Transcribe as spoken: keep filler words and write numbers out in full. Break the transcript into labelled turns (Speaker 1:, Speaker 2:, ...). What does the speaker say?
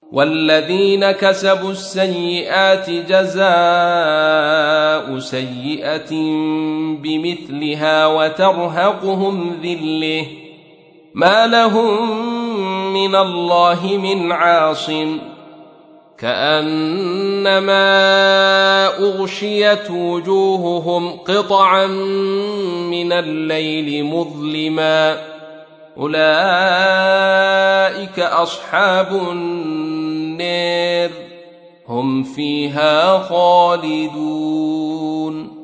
Speaker 1: والذين كسبوا السيئات جزاء سيئة بمثلها وترهقهم ذلة ما لهم من الله من عاصم كأنما أغشيت وجوههم قطعا من الليل مظلما أولئك أصحاب النار هم فيها خالدون.